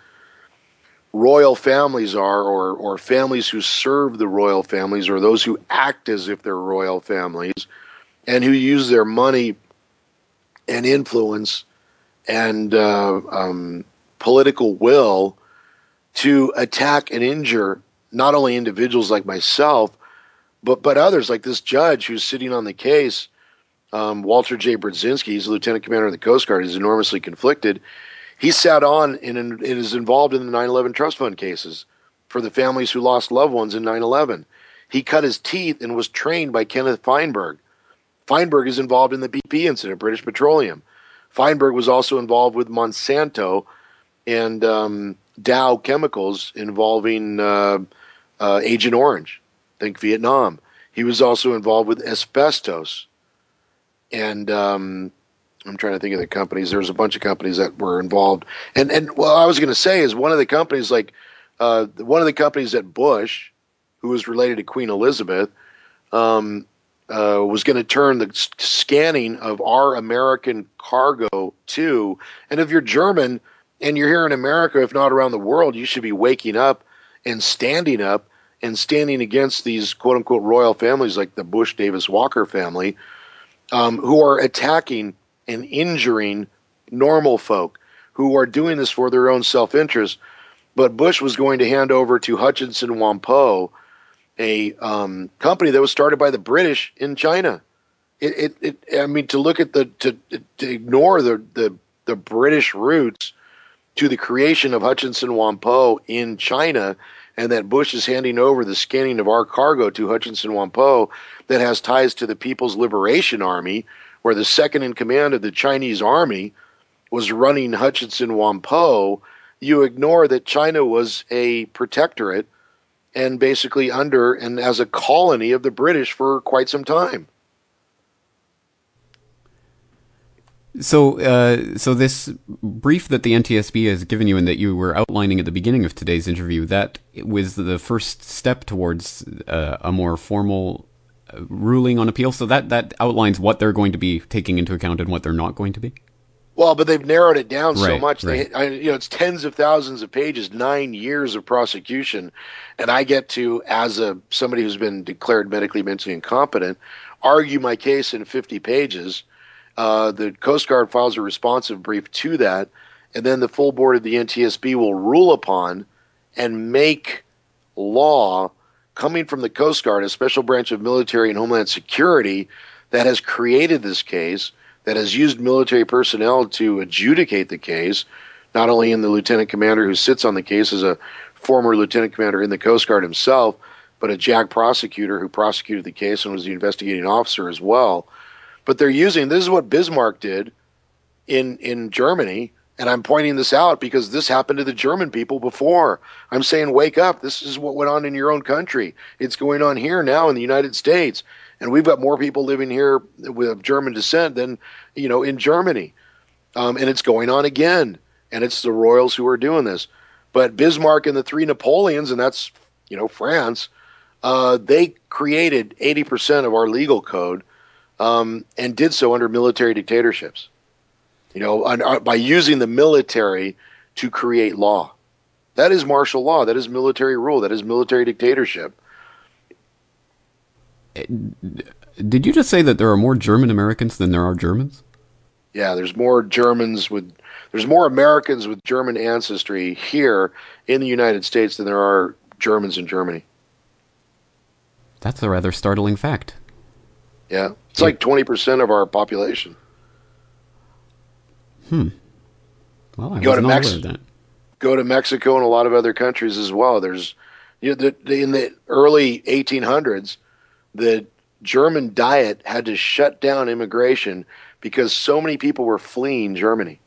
royal families are, or, or families who serve the royal families, or those who act as if they're royal families, and who use their money and influence and uh, um, political will to attack and injure not only individuals like myself, but but others, like this judge who's sitting on the case, um, Walter J. Brzezinski. He's the lieutenant commander of the Coast Guard. He's enormously conflicted. He sat on and, and is involved in the nine eleven trust fund cases for the families who lost loved ones in nine eleven. He cut his teeth and was trained by Kenneth Feinberg. Feinberg is involved in the B P incident, British Petroleum. Feinberg was also involved with Monsanto and um, Dow Chemicals involving uh, uh, Agent Orange, think Vietnam. He was also involved with asbestos. And um, I'm trying to think of the companies. There was a bunch of companies that were involved. And, and what I was going to say is one of the companies, like uh, one of the companies at Bush, who was related to Queen Elizabeth, um, Uh, was going to turn the scanning of our American cargo to, and if you're German and you're here in America, if not around the world, you should be waking up and standing up and standing against these quote unquote royal families like the Bush Davis Walker family, um, who are attacking and injuring normal folk who are doing this for their own self-interest. But Bush was going to hand over to Hutchinson Whampoa, a um, company that was started by the British in China. It, it, it I mean, to look at the to, to ignore the, the the British roots to the creation of Hutchinson Whampoa in China, and that Bush is handing over the scanning of our cargo to Hutchinson Whampoa that has ties to the People's Liberation Army, where the second in command of the Chinese army was running Hutchinson Whampoa. You ignore that China was a protectorate and basically under and as a colony of the British for quite some time. So, uh, so this brief that the N T S B has given you and that you were outlining at the beginning of today's interview, that was the first step towards uh, a more formal ruling on appeal. So that, that outlines what they're going to be taking into account and what they're not going to be? Well, but they've narrowed it down so right, much. Right. They, I, you know, it's tens of thousands of pages, nine years of prosecution, and I get to, as a somebody who's been declared medically, mentally incompetent, argue my case in fifty pages. Uh, the Coast Guard files a responsive brief to that, and then the full board of the N T S B will rule upon and make law coming from the Coast Guard, a special branch of military and homeland security that has created this case, that has used military personnel to adjudicate the case, not only in the lieutenant commander who sits on the case as a former lieutenant commander in the Coast Guard himself, but a JAG prosecutor who prosecuted the case and was the investigating officer as well. But they're using, this is what Bismarck did in, in Germany, and I'm pointing this out because this happened to the German people before. I'm saying, wake up, this is what went on in your own country. It's going on here now in the United States. And we've got more people living here with German descent than, you know, in Germany. Um, and it's going on again. And it's the royals who are doing this. But Bismarck and the three Napoleons, and that's, you know, France, uh, they created eighty percent of our legal code um, and did so under military dictatorships. You know, on, uh, by using the military to create law. That is martial law. That is military rule. That is military dictatorship. Did you just say that there are more German Americans than there are Germans? Yeah, there's more Germans with, there's more Americans with German ancestry here in the United States than there are Germans in Germany. That's a rather startling fact. Yeah, it's like twenty percent of our population. Hmm. Well, I go was to not Mex- aware of that. Go to Mexico and a lot of other countries as well. There's, you know, the, the, in the early eighteen hundreds, the German Diet had to shut down immigration because so many people were fleeing Germany.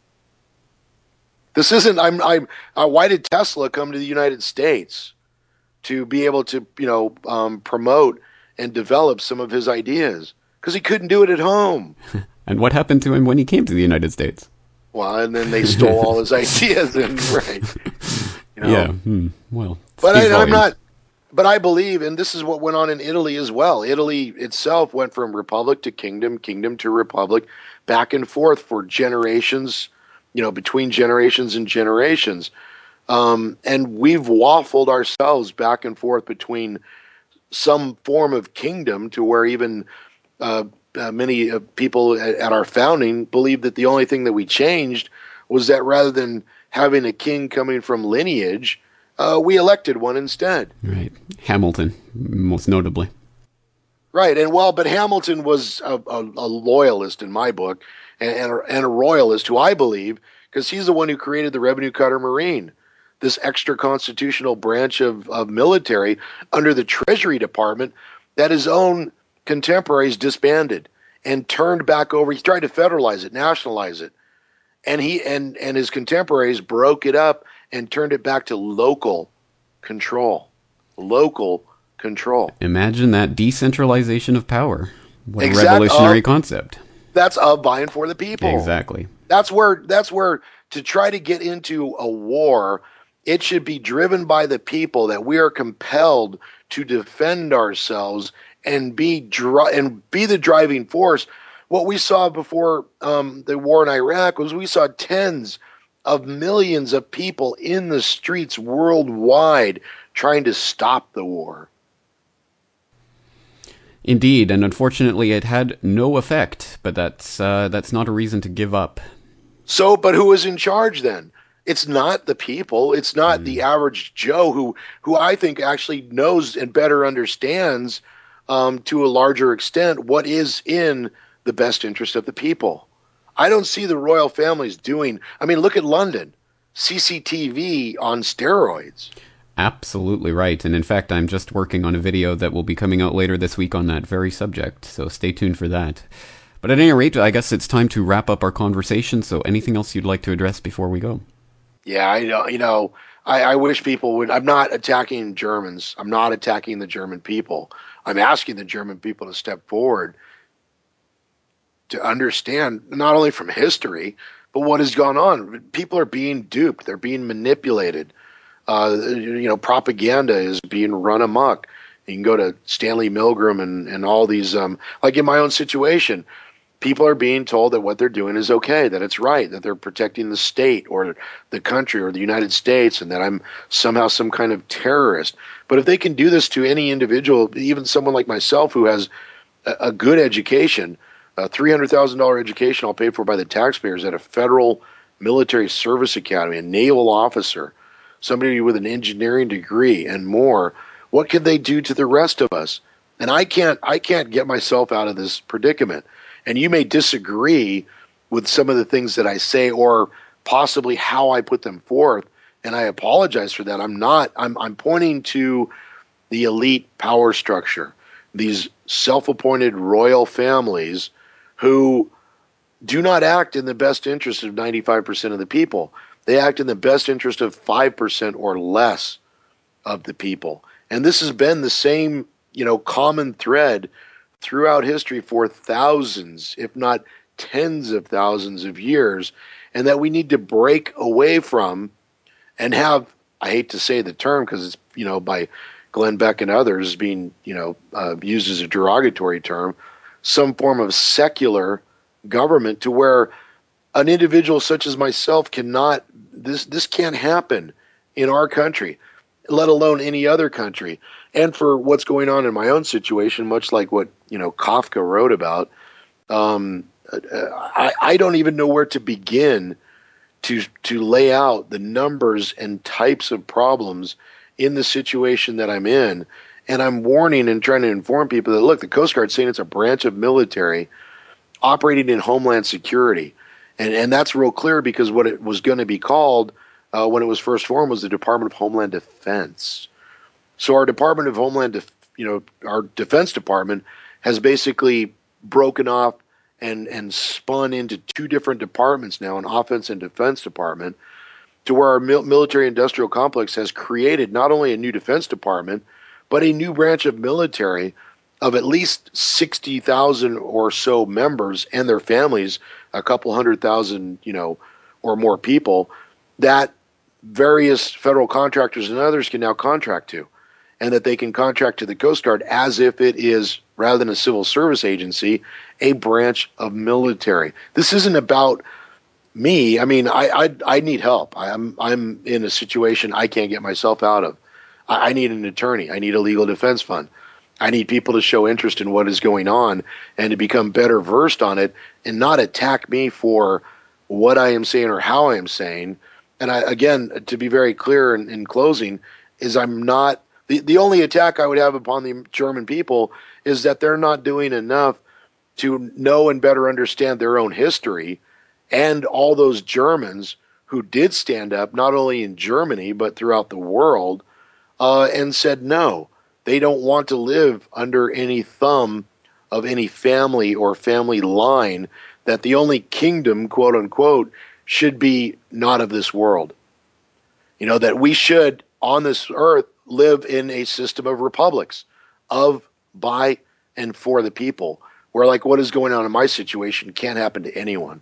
This isn't. I'm. I'm. Uh, why did Tesla come to the United States? To be able to, you know, um, promote and develop some of his ideas, because he couldn't do it at home. And what happened to him when he came to the United States? Well, and then they stole all his ideas, and right, you know? Yeah. Hmm. Well, but I, I'm not. But I believe, and this is what went on in Italy as well. Italy itself went from republic to kingdom, kingdom to republic, back and forth for generations. You know, between generations and generations. Um, and we've waffled ourselves back and forth between some form of kingdom to where even uh, uh, many uh, people at, at our founding believed that the only thing that we changed was that rather than having a king coming from lineage, uh, we elected one instead. Right. Hamilton, most notably. Right. And well, but Hamilton was a, a, a loyalist in my book and, and, a, and a royalist who I believe, because he's the one who created the Revenue Cutter Marine, this extra constitutional branch of, of military under the Treasury Department that his own contemporaries disbanded and turned back over. He tried to federalize it, nationalize it. And he and, and his contemporaries broke it up and turned it back to local control. Local control. Imagine that decentralization of power. What exact, a revolutionary uh, concept. That's of by and for the people. Exactly. That's where that's where to try to get into a war, it should be driven by the people, that we are compelled to defend ourselves and be dri- and be the driving force. What we saw before um, the war in Iraq was we saw tens of millions of people in the streets worldwide trying to stop the war. Indeed, and unfortunately it had no effect, but that's uh, that's not a reason to give up. So, but who is in charge then? It's not the people. It's not mm. the average Joe who, who I think actually knows and better understands um, to a larger extent what is in the best interest of the people. I don't see the royal families doing, I mean, look at London, C C T V on steroids. Absolutely right. And in fact, I'm just working on a video that will be coming out later this week on that very subject. So stay tuned for that. But at any rate, I guess it's time to wrap up our conversation. So anything else you'd like to address before we go? Yeah, I know. You know, I, I wish people would. I'm not attacking Germans. I'm not attacking the German people. I'm asking the German people to step forward to understand, not only from history, but what has gone on. People are being duped. They're being manipulated. Uh, you know, propaganda is being run amok. You can go to Stanley Milgram and, and all these, um, like in my own situation, people are being told that what they're doing is okay, that it's right, that they're protecting the state or the country or the United States, and that I'm somehow some kind of terrorist. But if they can do this to any individual, even someone like myself who has a, a good education, a three hundred thousand dollars education all paid for by the taxpayers at a federal military service academy, a naval officer, somebody with an engineering degree and more, what can they do to the rest of us? And I can't I can't get myself out of this predicament. And you may disagree with some of the things that I say or possibly how I put them forth, and I apologize for that. I'm not I'm I'm pointing to the elite power structure, these self-appointed royal families who do not act in the best interest of ninety-five percent of the people. They act in the best interest of five percent or less of the people. And this has been the same, you know, common thread throughout history for thousands, if not tens of thousands of years, and that we need to break away from and have, I hate to say the term because it's, you know, by Glenn Beck and others being, you know, uh, used as a derogatory term, some form of secular government to where an individual such as myself cannot, this, this can't happen in our country, let alone any other country. And for what's going on in my own situation, much like what, you know, Kafka wrote about, um, I, I don't even know where to begin to to lay out the numbers and types of problems in the situation that I'm in. And I'm warning and trying to inform people that, look, the Coast Guard's saying it's a branch of military operating in Homeland Security. And, and that's real clear, because what it was going to be called uh, when it was first formed was the Department of Homeland Defense. So our Department of Homeland, Def- you know, our Defense Department has basically broken off and, and spun into two different departments now, an offense and defense department, to where our mil- military industrial complex has created not only a new defense department, but a new branch of military of at least sixty thousand or so members and their families, a couple hundred thousand, you know, or more people, that various federal contractors and others can now contract to, and that they can contract to the Coast Guard as if it is, rather than a civil service agency, a branch of military. This isn't about me. I mean, I I, I need help. I'm I'm in a situation I can't get myself out of. I, I need an attorney. I need a legal defense fund. I need people to show interest in what is going on and to become better versed on it, and not attack me for what I am saying or how I am saying. And I, again, to be very clear in, in closing, is I'm not, the, the only attack I would have upon the German people is that they're not doing enough to know and better understand their own history, and all those Germans who did stand up, not only in Germany, but throughout the world, uh, and said no. They don't want to live under any thumb of any family or family line, that the only kingdom, quote unquote, should be not of this world. You know, that we should, on this earth, live in a system of republics, of, by, and for the people, where, like, what is going on in my situation can't happen to anyone.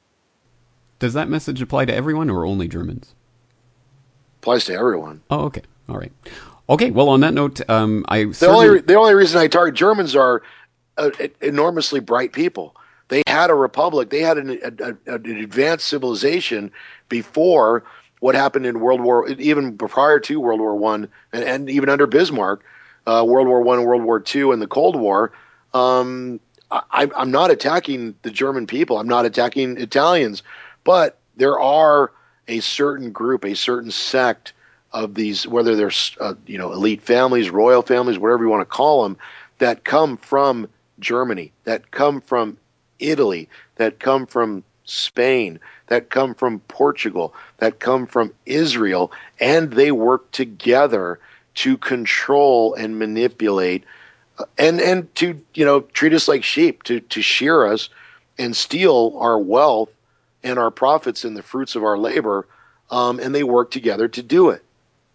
Does that message apply to everyone or only Germans? Applies to everyone. Oh, okay. All right. Okay, well, on that note, um, I the certainly... only the only reason I target Germans are uh, enormously bright people. They had a republic. They had an, a, a, an advanced civilization before what happened in World War, even prior to World War One, and, and even under Bismarck, uh, World War One, World War Two, and the Cold War. Um, I, I'm not attacking the German people. I'm not attacking Italians, but there are a certain group, a certain sect of these, whether they're uh, you know, elite families, royal families, whatever you want to call them, that come from Germany, that come from Italy, that come from Spain, that come from Portugal, that come from Israel, and they work together to control and manipulate, uh, and and to, you know, treat us like sheep, to to shear us and steal our wealth and our profits and the fruits of our labor, um, and they work together to do it.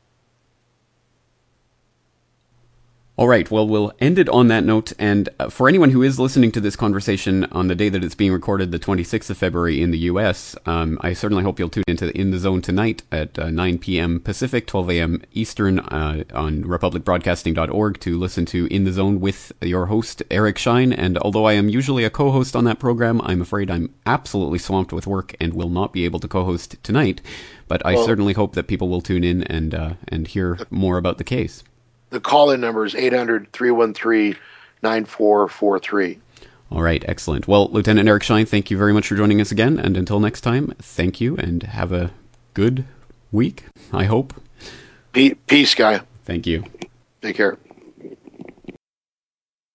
All right, well, we'll end it on that note, and uh, for anyone who is listening to this conversation on the day that it's being recorded, the twenty-sixth of February in the U S, um, I certainly hope you'll tune into In the Zone tonight at uh, nine p.m. Pacific, twelve a.m. Eastern uh, on republic broadcasting dot org to listen to In the Zone with your host, Eric Shine. And although I am usually a co-host on that program, I'm afraid I'm absolutely swamped with work and will not be able to co-host tonight, but I well, certainly hope that people will tune in and uh, and hear more about the case. The call-in number is eight hundred, three one three, nine four four three. All right, excellent. Well, Lieutenant Eric Shine, thank you very much for joining us again. And until next time, thank you and have a good week, I hope. Peace, guy. Thank you. Take care.